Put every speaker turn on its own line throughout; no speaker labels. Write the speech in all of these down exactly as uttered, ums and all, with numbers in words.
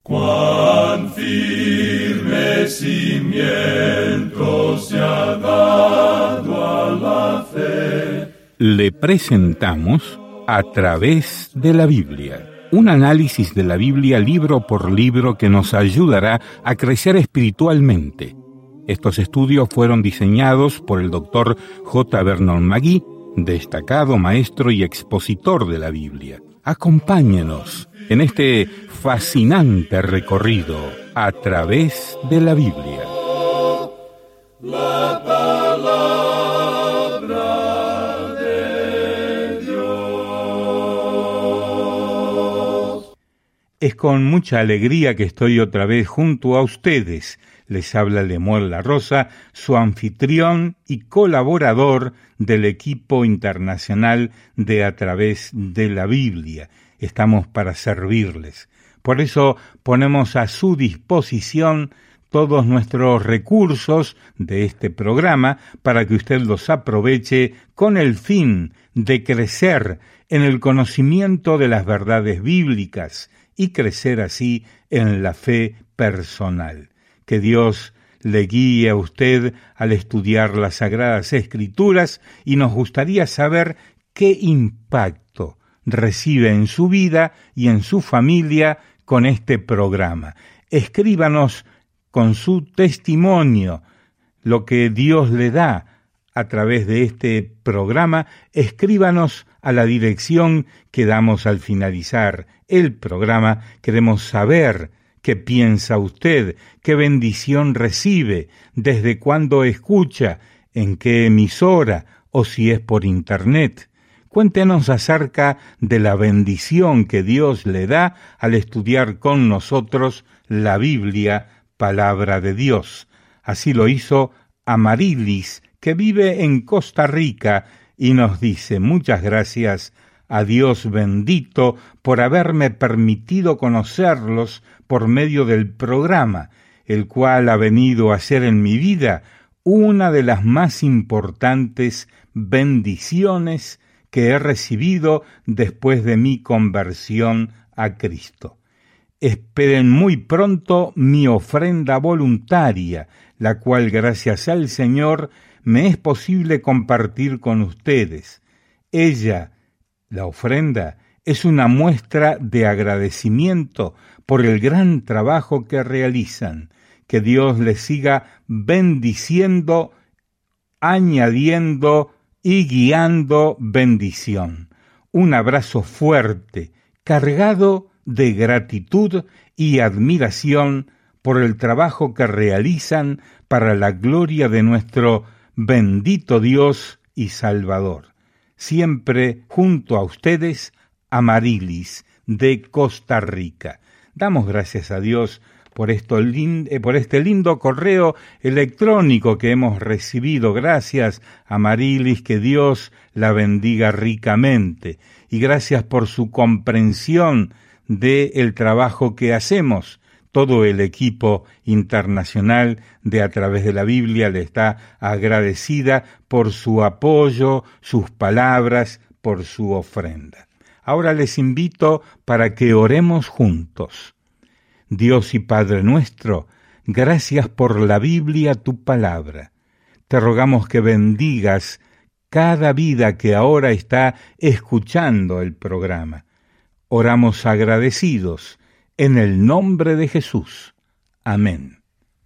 Cuán firme cimiento se ha dado a la fe.
Le presentamos A través de la Biblia, un análisis de la Biblia libro por libro que nos ayudará a crecer espiritualmente. Estos estudios fueron diseñados por el doctor J. Vernon McGee, destacado maestro y expositor de la Biblia. Acompáñenos en este fascinante recorrido a través de la Biblia.
La palabra de Dios.
Es con mucha alegría que estoy otra vez junto a ustedes. Les habla Lemuel La Rosa, su anfitrión y colaborador del equipo internacional de A través de la Biblia. Estamos para servirles. Por eso ponemos a su disposición todos nuestros recursos de este programa para que usted los aproveche con el fin de crecer en el conocimiento de las verdades bíblicas y crecer así en la fe personal. Que Dios le guíe a usted al estudiar las Sagradas Escrituras y nos gustaría saber qué impacto recibe en su vida y en su familia con este programa. Escríbanos con su testimonio lo que Dios le da a través de este programa. Escríbanos a la dirección que damos al finalizar el programa. Queremos saber qué piensa usted, qué bendición recibe, desde cuándo escucha, en qué emisora o si es por internet. Cuéntenos acerca de la bendición que Dios le da al estudiar con nosotros la Biblia, palabra de Dios. Así lo hizo Amarilis, que vive en Costa Rica, y nos dice: muchas gracias a Dios bendito por haberme permitido conocerlos por medio del programa, el cual ha venido a ser en mi vida una de las más importantes bendiciones que he recibido después de mi conversión a Cristo. Esperen muy pronto mi ofrenda voluntaria, la cual, gracias al Señor, me es posible compartir con ustedes. Ella, la ofrenda, es una muestra de agradecimiento por el gran trabajo que realizan. Que Dios les siga bendiciendo, añadiendo y guiando bendición. Un abrazo fuerte, cargado de gratitud y admiración por el trabajo que realizan para la gloria de nuestro bendito Dios y Salvador. Siempre junto a ustedes, Amarilis, de Costa Rica. Damos gracias a Dios por, esto, por este lindo correo electrónico que hemos recibido. Gracias, Amarilis, que Dios la bendiga ricamente. Y gracias por su comprensión del trabajo que hacemos. Todo el equipo internacional de A través de la Biblia le está agradecida por su apoyo, sus palabras, por su ofrenda. Ahora les invito para que oremos juntos. Dios y Padre nuestro, gracias por la Biblia, tu palabra. Te rogamos que bendigas cada vida que ahora está escuchando el programa. Oramos agradecidos en el nombre de Jesús. Amén.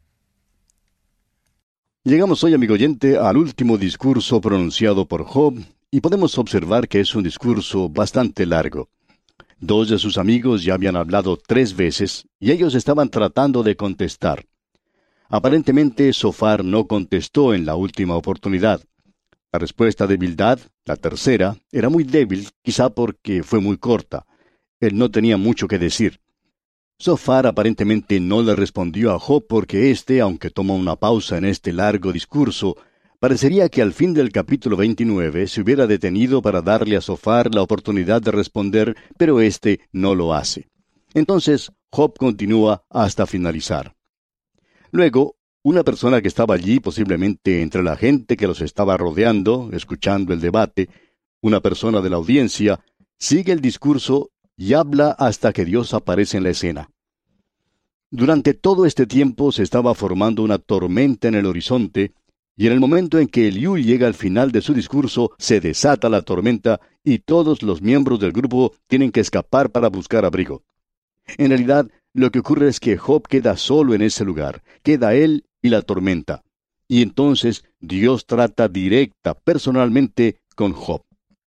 Llegamos hoy, amigo oyente, al último discurso pronunciado por Job, y podemos observar que es un discurso bastante largo. Dos de sus amigos ya habían hablado tres veces, y ellos estaban tratando de contestar. Aparentemente, Zofar no contestó en la última oportunidad. La respuesta de Bildad, la tercera, era muy débil, quizá porque fue muy corta. Él no tenía mucho que decir. Zofar aparentemente no le respondió a Job porque éste, aunque tomó una pausa en este largo discurso, parecería que al fin del capítulo veintinueve se hubiera detenido para darle a Zofar la oportunidad de responder, pero éste no lo hace. Entonces, Job continúa hasta finalizar. Luego, una persona que estaba allí, posiblemente entre la gente que los estaba rodeando, escuchando el debate, una persona de la audiencia, sigue el discurso y habla hasta que Dios aparece en la escena. Durante todo este tiempo se estaba formando una tormenta en el horizonte, y en el momento en que Eliú llega al final de su discurso, se desata la tormenta y todos los miembros del grupo tienen que escapar para buscar abrigo. En realidad, lo que ocurre es que Job queda solo en ese lugar, queda él y la tormenta. Y entonces Dios trata directa, personalmente, con Job.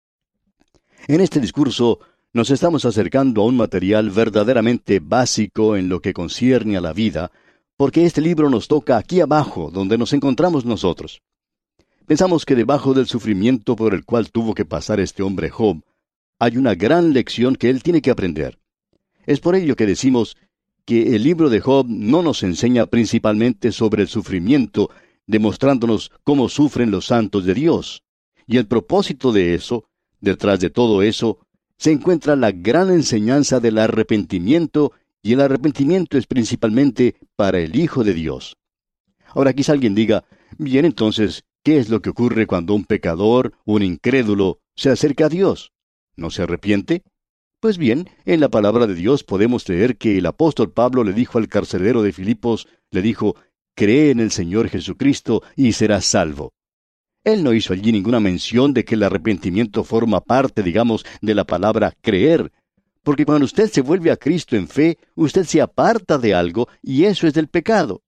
En este discurso nos estamos acercando a un material verdaderamente básico en lo que concierne a la vida, porque este libro nos toca aquí abajo, donde nos encontramos nosotros. Pensamos que debajo del sufrimiento por el cual tuvo que pasar este hombre Job, hay una gran lección que él tiene que aprender. Es por ello que decimos que el libro de Job no nos enseña principalmente sobre el sufrimiento, demostrándonos cómo sufren los santos de Dios. Y el propósito de eso, detrás de todo eso, se encuentra la gran enseñanza del arrepentimiento, y el arrepentimiento es principalmente para el Hijo de Dios. Ahora quizá alguien diga, bien, entonces, ¿qué es lo que ocurre cuando un pecador, un incrédulo, se acerca a Dios? ¿No se arrepiente? Pues bien, en la palabra de Dios podemos leer que el apóstol Pablo le dijo al carcelero de Filipos, le dijo, cree en el Señor Jesucristo y serás salvo. Él no hizo allí ninguna mención de que el arrepentimiento forma parte, digamos, de la palabra creer, porque cuando usted se vuelve a Cristo en fe, usted se aparta de algo, y eso es del pecado.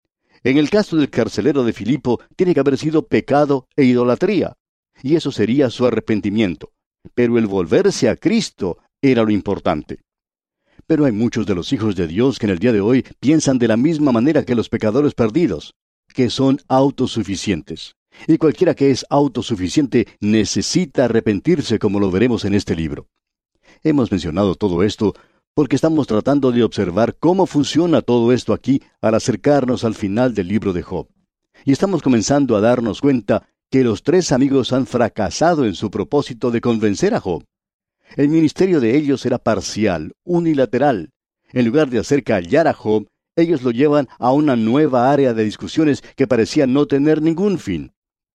En el caso del carcelero de Filipo, tiene que haber sido pecado e idolatría, y eso sería su arrepentimiento. Pero el volverse a Cristo era lo importante. Pero hay muchos de los hijos de Dios que en el día de hoy piensan de la misma manera que los pecadores perdidos, que son autosuficientes. Y cualquiera que es autosuficiente necesita arrepentirse, como lo veremos en este libro. Hemos mencionado todo esto porque estamos tratando de observar cómo funciona todo esto aquí al acercarnos al final del libro de Job. Y estamos comenzando a darnos cuenta que los tres amigos han fracasado en su propósito de convencer a Job. El ministerio de ellos era parcial, unilateral. En lugar de hacer callar a Job, ellos lo llevan a una nueva área de discusiones que parecía no tener ningún fin.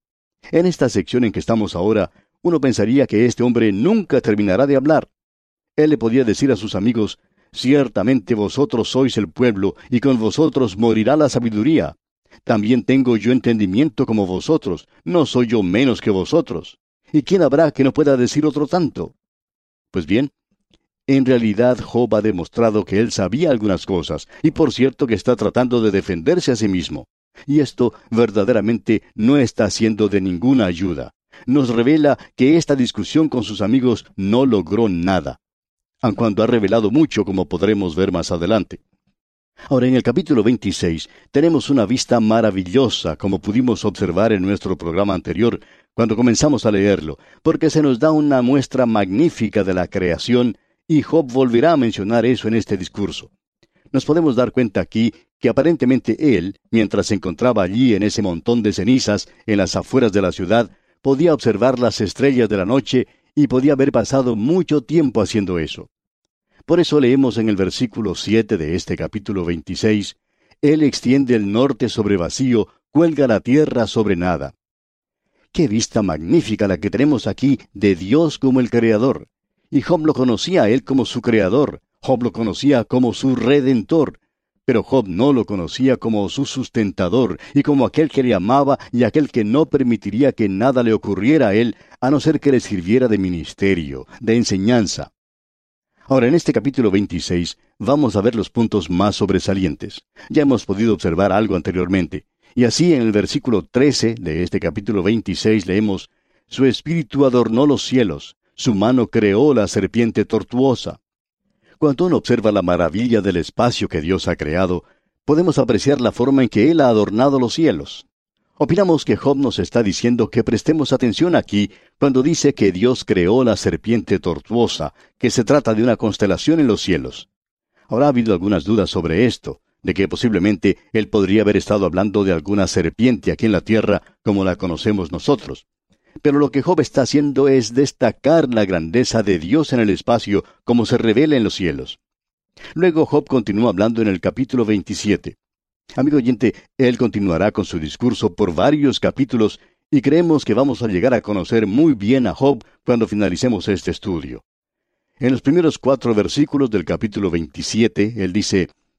En esta sección en que estamos ahora, uno pensaría que este hombre nunca terminará de hablar. Él le podía decir a sus amigos, ciertamente vosotros sois el pueblo, y con vosotros morirá la sabiduría. También tengo yo entendimiento como vosotros, no soy yo menos que vosotros. ¿Y quién habrá que no pueda decir otro tanto? Pues bien, en realidad Job ha demostrado que él sabía algunas cosas, y por cierto que está tratando de defenderse a sí mismo. Y esto verdaderamente no está siendo de ninguna ayuda. Nos revela que esta discusión con sus amigos no logró nada, aun cuando ha revelado mucho, como podremos ver más adelante. Ahora, en el capítulo veintiséis, tenemos una vista maravillosa, como pudimos observar en nuestro programa anterior, cuando comenzamos a leerlo, porque se nos da una muestra magnífica de la creación, y Job volverá a mencionar eso en este discurso. Nos podemos dar cuenta aquí que aparentemente él, mientras se encontraba allí en ese montón de cenizas, en las afueras de la ciudad, podía observar las estrellas de la noche y podía haber pasado mucho tiempo haciendo eso. Por eso leemos en el versículo siete de este capítulo veintiséis, Él extiende el norte sobre vacío, cuelga la tierra sobre nada. ¡Qué vista magnífica la que tenemos aquí de Dios como el Creador! Y Job lo conocía a Él como su Creador, Job lo conocía como su Redentor, pero Job no lo conocía como su sustentador y como aquel que le amaba y aquel que no permitiría que nada le ocurriera a él, a no ser que le sirviera de ministerio, de enseñanza. Ahora, en este capítulo veintiséis, vamos a ver los puntos más sobresalientes. Ya hemos podido observar algo anteriormente. Y así en el versículo trece de este capítulo veintiséis leemos, Su espíritu adornó los cielos, su mano creó la serpiente tortuosa. Cuando uno observa la maravilla del espacio que Dios ha creado, podemos apreciar la forma en que Él ha adornado los cielos. Opinamos que Job nos está diciendo que prestemos atención aquí cuando dice que Dios creó la serpiente tortuosa, que se trata de una constelación en los cielos. Ahora ha habido algunas dudas sobre esto, de que posiblemente Él podría haber estado hablando de alguna serpiente aquí en la tierra como la conocemos nosotros. Pero lo que Job está haciendo es destacar la grandeza de Dios en el espacio como se revela en los cielos. Luego Job continúa hablando en el capítulo veintisiete. Amigo oyente, él continuará con su discurso por varios capítulos y creemos que vamos a llegar a conocer muy bien a Job cuando finalicemos este estudio. En los primeros cuatro versículos del capítulo veintisiete, él dice,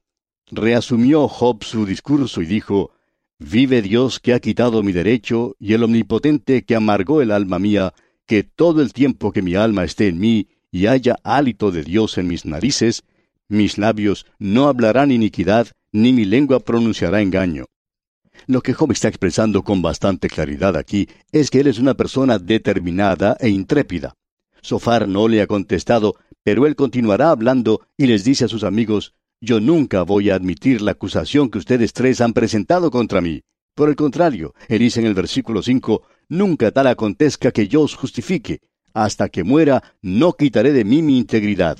reasumió Job su discurso y dijo, «Vive Dios que ha quitado mi derecho, y el Omnipotente que amargó el alma mía, que todo el tiempo que mi alma esté en mí, y haya hálito de Dios en mis narices, mis labios no hablarán iniquidad, ni mi lengua pronunciará engaño». Lo que Job está expresando con bastante claridad aquí es que él es una persona determinada e intrépida. Zofar no le ha contestado, pero él continuará hablando y les dice a sus amigos, «Yo nunca voy a admitir la acusación que ustedes tres han presentado contra mí. Por el contrario, él dice en el versículo cinco, «Nunca tal acontezca que yo os justifique. Hasta que muera, no quitaré de mí mi integridad».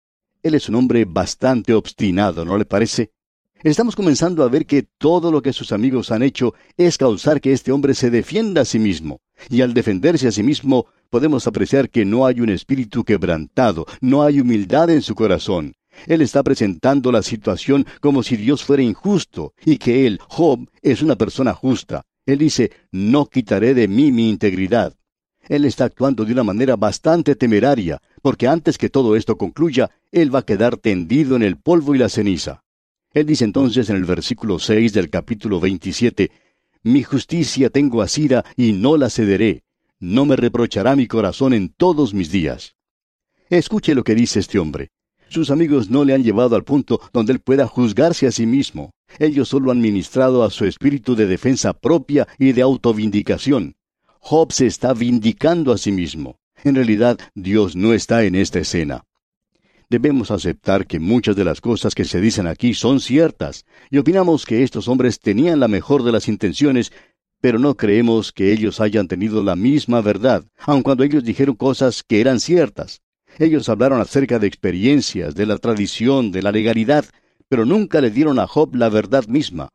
Él es un hombre bastante obstinado, ¿no le parece? Estamos comenzando a ver que todo lo que sus amigos han hecho es causar que este hombre se defienda a sí mismo. Y al defenderse a sí mismo, podemos apreciar que no hay un espíritu quebrantado, no hay humildad en su corazón. Él está presentando la situación como si Dios fuera injusto, y que él, Job, es una persona justa. Él dice, «No quitaré de mí mi integridad». Él está actuando de una manera bastante temeraria, porque antes que todo esto concluya, él va a quedar tendido en el polvo y la ceniza. Él dice entonces en el versículo seis del capítulo veintisiete, «Mi justicia tengo asida y no la cederé. No me reprochará mi corazón en todos mis días». Escuche lo que dice este hombre. Sus amigos no le han llevado al punto donde él pueda juzgarse a sí mismo. Ellos solo han ministrado a su espíritu de defensa propia y de autovindicación. Job se está vindicando a sí mismo. En realidad, Dios no está en esta escena. Debemos aceptar que muchas de las cosas que se dicen aquí son ciertas, y opinamos que estos hombres tenían la mejor de las intenciones, pero no creemos que ellos hayan tenido la misma verdad, aun cuando ellos dijeron cosas que eran ciertas. Ellos hablaron acerca de experiencias, de la tradición, de la legalidad, pero nunca le dieron a Job la verdad misma.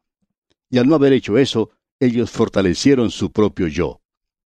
Y al no haber hecho eso, ellos fortalecieron su propio yo.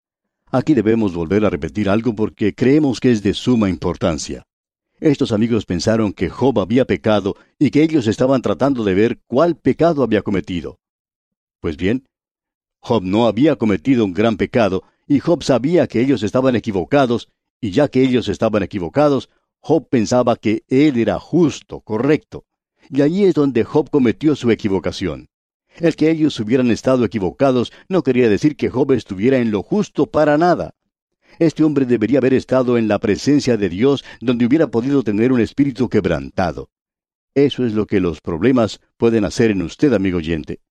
Aquí debemos volver a repetir algo porque creemos que es de suma importancia. Estos amigos pensaron que Job había pecado y que ellos estaban tratando de ver cuál pecado había cometido. Pues bien, Job no había cometido un gran pecado, y Job sabía que ellos estaban equivocados, y ya que ellos estaban equivocados, Job pensaba que él era justo, correcto. Y allí es donde Job cometió su equivocación. El que ellos hubieran estado equivocados no quería decir que Job estuviera en lo justo para nada. Este hombre debería haber estado en la presencia de Dios, donde hubiera podido tener un espíritu quebrantado. Eso es lo que los problemas pueden hacer en usted, amigo oyente.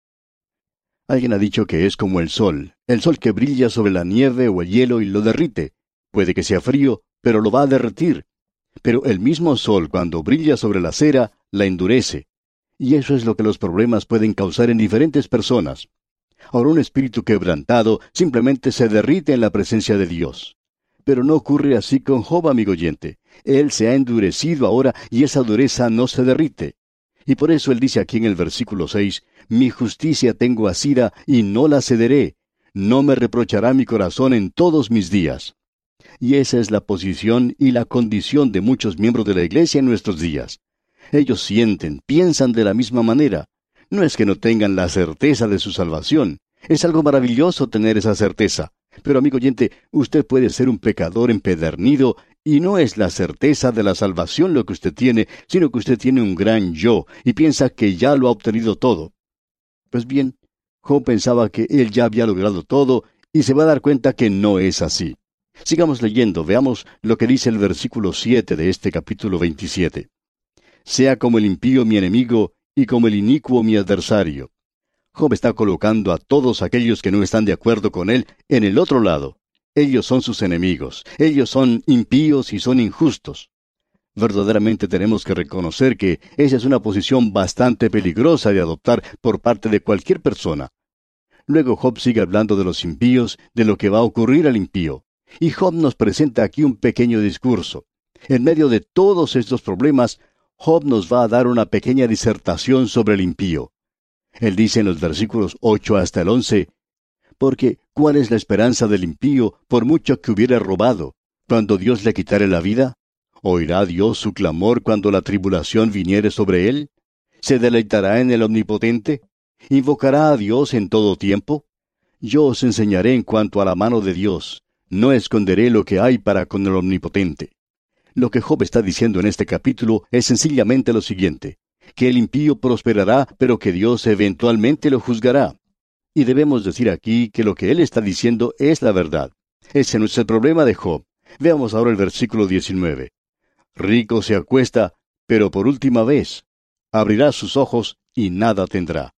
Alguien ha dicho que es como el sol, el sol que brilla sobre la nieve o el hielo y lo derrite. Puede que sea frío, pero lo va a derretir. Pero el mismo sol, cuando brilla sobre la cera, la endurece. Y eso es lo que los problemas pueden causar en diferentes personas. Ahora, un espíritu quebrantado simplemente se derrite en la presencia de Dios. Pero no ocurre así con Job, amigo oyente. Él se ha endurecido ahora y esa dureza no se derrite. Y por eso él dice aquí en el versículo seis, «Mi justicia tengo asida y no la cederé. No me reprochará mi corazón en todos mis días». Y esa es la posición y la condición de muchos miembros de la iglesia en nuestros días. Ellos sienten, piensan de la misma manera. No es que no tengan la certeza de su salvación. Es algo maravilloso tener esa certeza. Pero, amigo oyente, usted puede ser un pecador empedernido y no es la certeza de la salvación lo que usted tiene, sino que usted tiene un gran yo y piensa que ya lo ha obtenido todo. Pues bien, Job pensaba que él ya había logrado todo y se va a dar cuenta que no es así. Sigamos leyendo, veamos lo que dice el versículo siete de este capítulo veintisiete. «Sea como el impío mi enemigo y como el inicuo mi adversario». Job está colocando a todos aquellos que no están de acuerdo con él en el otro lado. Ellos son sus enemigos. Ellos son impíos y son injustos. Verdaderamente tenemos que reconocer que esa es una posición bastante peligrosa de adoptar por parte de cualquier persona. Luego Job sigue hablando de los impíos, de lo que va a ocurrir al impío. Y Job nos presenta aquí un pequeño discurso. En medio de todos estos problemas, Job nos va a dar una pequeña disertación sobre el impío. Él dice en los versículos ocho hasta el once, «Porque, ¿cuál es la esperanza del impío, por mucho que hubiere robado, cuando Dios le quitare la vida? ¿Oirá Dios su clamor cuando la tribulación viniere sobre él? ¿Se deleitará en el Omnipotente? ¿Invocará a Dios en todo tiempo? Yo os enseñaré en cuanto a la mano de Dios. No esconderé lo que hay para con el Omnipotente». Lo que Job está diciendo en este capítulo es sencillamente lo siguiente. que el impío prosperará, pero que Dios eventualmente lo juzgará. Y debemos decir aquí que lo que él está diciendo es la verdad. Ese no es el problema de Job. Veamos ahora el versículo diecinueve. Rico se acuesta, pero por última vez. Abrirá sus ojos y nada tendrá.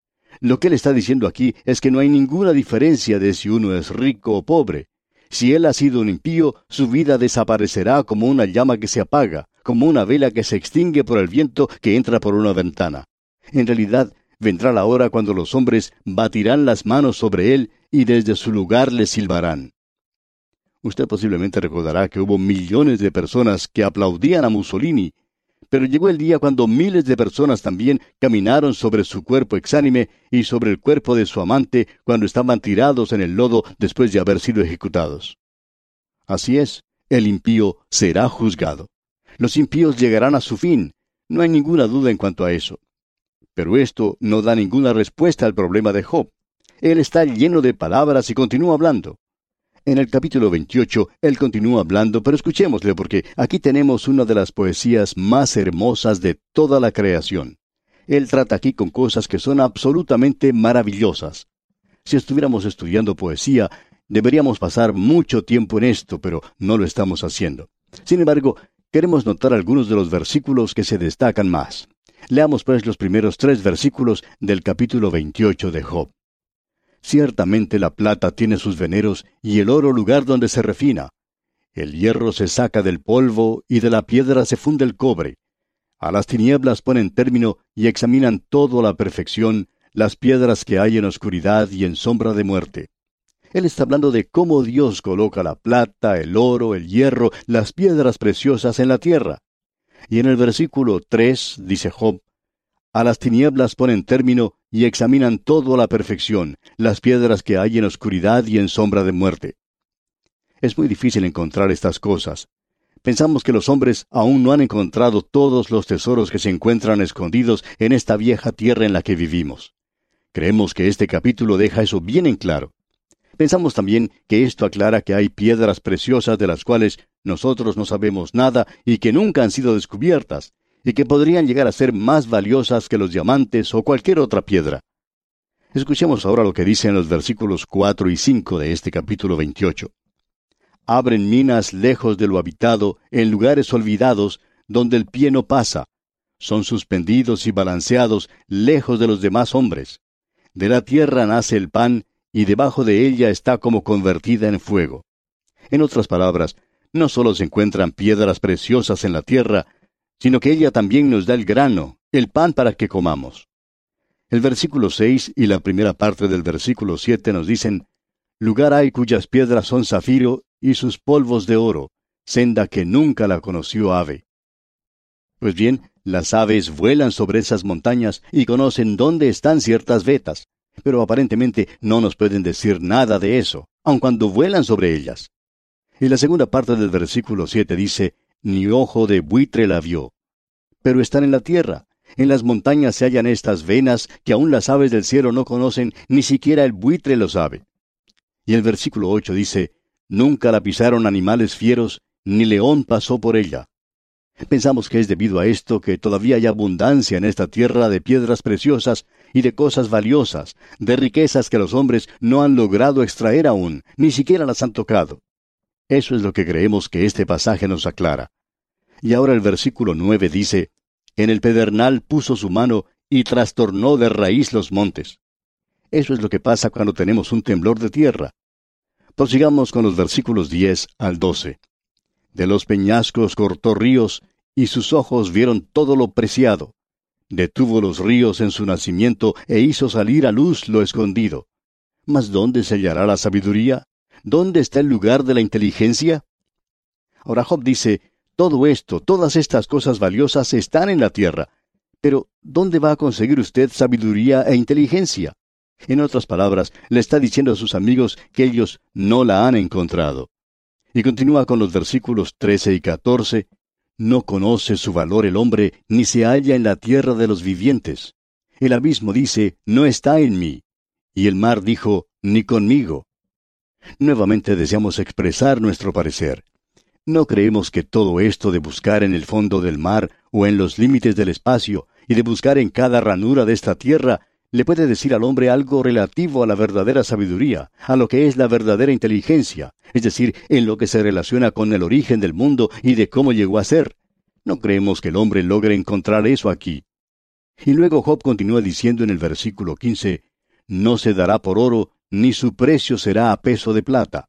Lo que él está diciendo aquí es que no hay ninguna diferencia de si uno es rico o pobre. Si él ha sido un impío, su vida desaparecerá como una llama que se apaga, como una vela que se extingue por el viento que entra por una ventana. En realidad, vendrá la hora cuando los hombres batirán las manos sobre él y desde su lugar le silbarán. Usted posiblemente recordará que hubo millones de personas que aplaudían a Mussolini, pero llegó el día cuando miles de personas también caminaron sobre su cuerpo exánime y sobre el cuerpo de su amante cuando estaban tirados en el lodo después de haber sido ejecutados. Así es, el impío será juzgado. Los impíos llegarán a su fin, no hay ninguna duda en cuanto a eso. Pero esto no da ninguna respuesta al problema de Job. Él está lleno de palabras y continúa hablando. En el capítulo veintiocho, él continúa hablando, pero escuchémosle porque aquí tenemos una de las poesías más hermosas de toda la creación. Él trata aquí con cosas que son absolutamente maravillosas. Si estuviéramos estudiando poesía, deberíamos pasar mucho tiempo en esto, pero no lo estamos haciendo. Sin embargo, queremos notar algunos de los versículos que se destacan más. Leamos pues los primeros tres versículos del capítulo veintiocho de Job. Ciertamente la plata tiene sus veneros y el oro lugar donde se refina. El hierro se saca del polvo y de la piedra se funde el cobre. A las tinieblas ponen término y examinan todo a la perfección, las piedras que hay en oscuridad y en sombra de muerte. Él está hablando de cómo Dios coloca la plata, el oro, el hierro, las piedras preciosas en la tierra. Y en el versículo tres dice Job, a las tinieblas ponen término y examinan todo a la perfección, las piedras que hay en oscuridad y en sombra de muerte. Es muy difícil encontrar estas cosas. Pensamos que los hombres aún no han encontrado todos los tesoros que se encuentran escondidos en esta vieja tierra en la que vivimos. Creemos que este capítulo deja eso bien en claro. Pensamos también que esto aclara que hay piedras preciosas de las cuales nosotros no sabemos nada y que nunca han sido descubiertas, y que podrían llegar a ser más valiosas que los diamantes o cualquier otra piedra. Escuchemos ahora lo que dicen los versículos cuatro y cinco de este capítulo veintiocho. Abren minas lejos de lo habitado, en lugares olvidados, donde el pie no pasa. Son suspendidos y balanceados lejos de los demás hombres. De la tierra nace el pan, y debajo de ella está como convertida en fuego. En otras palabras, no solo se encuentran piedras preciosas en la tierra, sino que ella también nos da el grano, el pan para que comamos. El versículo seis y la primera parte del versículo siete nos dicen, lugar hay cuyas piedras son zafiro y sus polvos de oro, senda que nunca la conoció ave. Pues bien, las aves vuelan sobre esas montañas y conocen dónde están ciertas vetas, pero aparentemente no nos pueden decir nada de eso, aun cuando vuelan sobre ellas. Y la segunda parte del versículo siete dice, ni ojo de buitre la vio. Pero están en la tierra. En las montañas se hallan estas venas que aun las aves del cielo no conocen, ni siquiera el buitre lo sabe. Y el versículo ocho dice, nunca la pisaron animales fieros, ni león pasó por ella. Pensamos que es debido a esto que todavía hay abundancia en esta tierra de piedras preciosas y de cosas valiosas, de riquezas que los hombres no han logrado extraer aún, ni siquiera las han tocado. Eso es lo que creemos que este pasaje nos aclara. Y ahora el versículo nueve dice, en el pedernal puso su mano y trastornó de raíz los montes. Eso es lo que pasa cuando tenemos un temblor de tierra. Prosigamos con los versículos diez al doce. De los peñascos cortó ríos, y sus ojos vieron todo lo preciado. Detuvo los ríos en su nacimiento, e hizo salir a luz lo escondido. ¿Mas dónde se hallará la sabiduría? ¿Dónde está el lugar de la inteligencia? Ahora Job dice, todo esto, todas estas cosas valiosas están en la tierra. Pero, ¿dónde va a conseguir usted sabiduría e inteligencia? En otras palabras, le está diciendo a sus amigos que ellos no la han encontrado. Y continúa con los versículos trece y catorce. No conoce su valor el hombre, ni se halla en la tierra de los vivientes. El abismo dice, no está en mí. Y el mar dijo, ni conmigo. Nuevamente deseamos expresar nuestro parecer. No creemos que todo esto de buscar en el fondo del mar o en los límites del espacio y de buscar en cada ranura de esta tierra, le puede decir al hombre algo relativo a la verdadera sabiduría, a lo que es la verdadera inteligencia, es decir, en lo que se relaciona con el origen del mundo y de cómo llegó a ser. No creemos que el hombre logre encontrar eso aquí. Y luego Job continúa diciendo en el versículo quince, no se dará por oro, ni su precio será a peso de plata.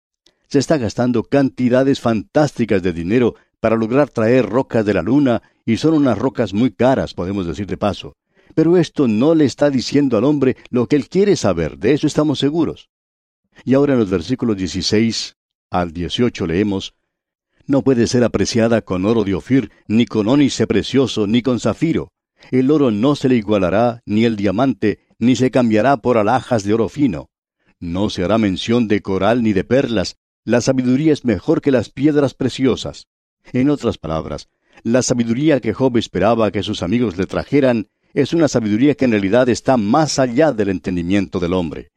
Se está gastando cantidades fantásticas de dinero para lograr traer rocas de la luna, y son unas rocas muy caras, podemos decir de paso. Pero esto no le está diciendo al hombre lo que él quiere saber, de eso estamos seguros. Y ahora en los versículos dieciséis al dieciocho leemos, no puede ser apreciada con oro de Ofir, ni con ónice precioso, ni con zafiro. El oro no se le igualará, ni el diamante, ni se cambiará por alhajas de oro fino. No se hará mención de coral ni de perlas. La sabiduría es mejor que las piedras preciosas. En otras palabras, la sabiduría que Job esperaba que sus amigos le trajeran es una sabiduría que en realidad está más allá del entendimiento del hombre.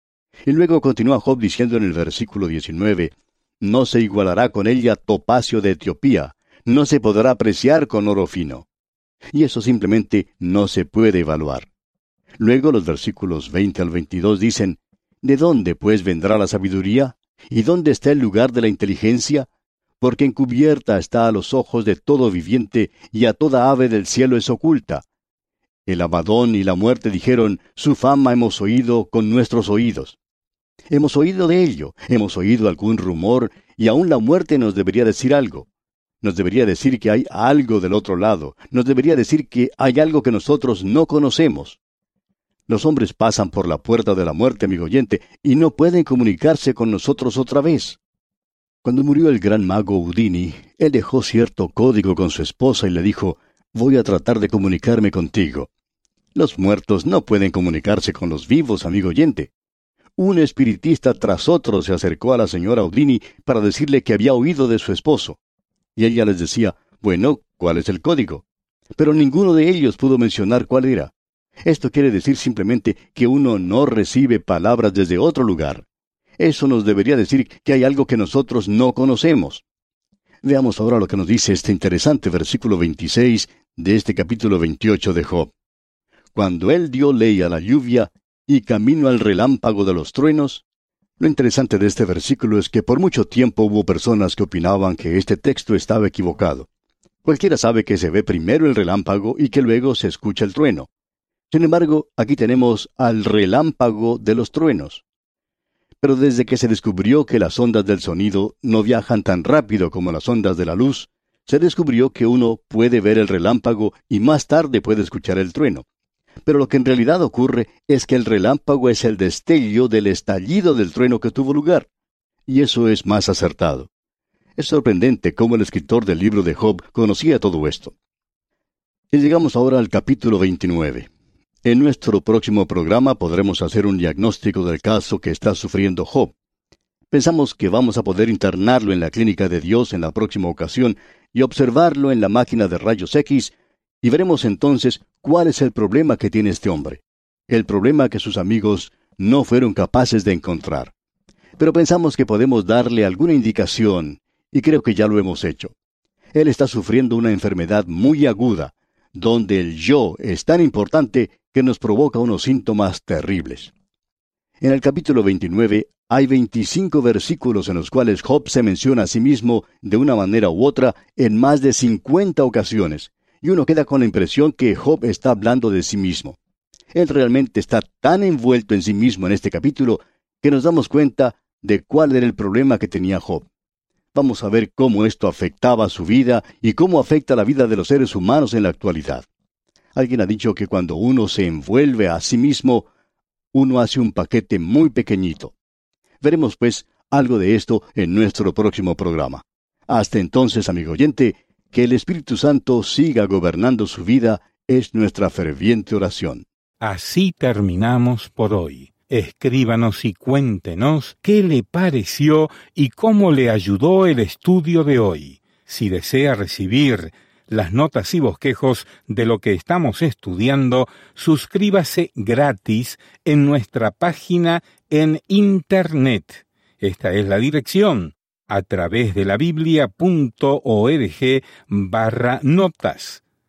Y luego continúa Job diciendo en el versículo diecinueve, no se igualará con ella topacio de Etiopía, no se podrá apreciar con oro fino. Y eso simplemente no se puede evaluar. Luego los versículos veinte al veintidós dicen, ¿de dónde pues vendrá la sabiduría? ¿Y dónde está el lugar de la inteligencia? Porque encubierta está a los ojos de todo viviente, y a toda ave del cielo es oculta. El Abadón y la muerte dijeron, su fama hemos oído con nuestros oídos. Hemos oído de ello, hemos oído algún rumor, y aún la muerte nos debería decir algo. Nos debería decir que hay algo del otro lado, nos debería decir que hay algo que nosotros no conocemos. Los hombres pasan por la puerta de la muerte, amigo oyente, y no pueden comunicarse con nosotros otra vez. Cuando murió el gran mago Houdini, él dejó cierto código con su esposa y le dijo, voy a tratar de comunicarme contigo. Los muertos no pueden comunicarse con los vivos, amigo oyente. Un espiritista tras otro se acercó a la señora Houdini para decirle que había oído de su esposo. Y ella les decía, bueno, ¿cuál es el código? Pero ninguno de ellos pudo mencionar cuál era. Esto quiere decir simplemente que uno no recibe palabras desde otro lugar. Eso nos debería decir que hay algo que nosotros no conocemos. Veamos ahora lo que nos dice este interesante versículo veintiséis de este capítulo veintiocho de Job. Cuando él dio ley a la lluvia y camino al relámpago de los truenos. Lo interesante de este versículo es que por mucho tiempo hubo personas que opinaban que este texto estaba equivocado. Cualquiera sabe que se ve primero el relámpago y que luego se escucha el trueno. Sin embargo, aquí tenemos al relámpago de los truenos. Pero desde que se descubrió que las ondas del sonido no viajan tan rápido como las ondas de la luz, se descubrió que uno puede ver el relámpago y más tarde puede escuchar el trueno. Pero lo que en realidad ocurre es que el relámpago es el destello del estallido del trueno que tuvo lugar. Y eso es más acertado. Es sorprendente cómo el escritor del libro de Job conocía todo esto. Y llegamos ahora al capítulo veintinueve. En nuestro próximo programa podremos hacer un diagnóstico del caso que está sufriendo Job. Pensamos que vamos a poder internarlo en la clínica de Dios en la próxima ocasión y observarlo en la máquina de rayos X, y veremos entonces cuál es el problema que tiene este hombre. El problema que sus amigos no fueron capaces de encontrar. Pero pensamos que podemos darle alguna indicación, y creo que ya lo hemos hecho. Él está sufriendo una enfermedad muy aguda, donde el yo es tan importante que nos provoca unos síntomas terribles. En el capítulo veintinueve hay veinticinco versículos en los cuales Job se menciona a sí mismo de una manera u otra en más de cincuenta ocasiones, y uno queda con la impresión que Job está hablando de sí mismo. Él realmente está tan envuelto en sí mismo en este capítulo que nos damos cuenta de cuál era el problema que tenía Job. Vamos a ver cómo esto afectaba su vida y cómo afecta la vida de los seres humanos en la actualidad. Alguien ha dicho que cuando uno se envuelve a sí mismo, uno hace un paquete muy pequeñito. Veremos, pues, algo de esto en nuestro próximo programa. Hasta entonces, amigo oyente, que el Espíritu Santo siga gobernando su vida es nuestra ferviente oración.
Así terminamos por hoy. Escríbanos y cuéntenos qué le pareció y cómo le ayudó el estudio de hoy. Si desea recibir las notas y bosquejos de lo que estamos estudiando, suscríbase gratis en nuestra página en Internet. Esta es la dirección: a través de la biblia punto org barra notas.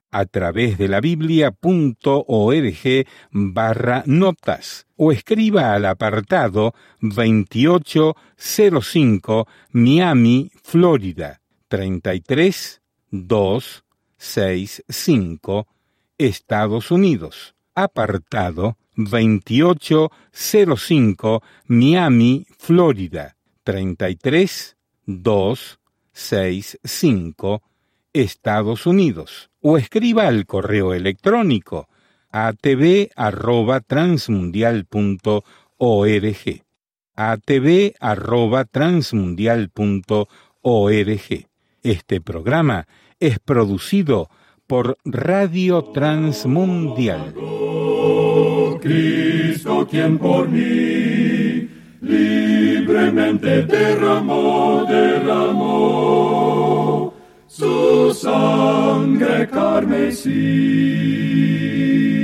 a través de la biblia.org barra notas o escriba al apartado veintiocho cero cinco Miami, Florida, treinta y tres mil doscientos sesenta y cinco, Estados Unidos. Apartado veintiocho cero cinco Miami, Florida, treinta y tres mil doscientos sesenta y cinco, Estados Unidos. O escriba al correo electrónico a t v arroba transmundial punto org. a t v arroba transmundial punto org. Este programa es producido por Radio Transmundial.
Cristo, quien por mí libremente derramó, derramó su sangre carmesí.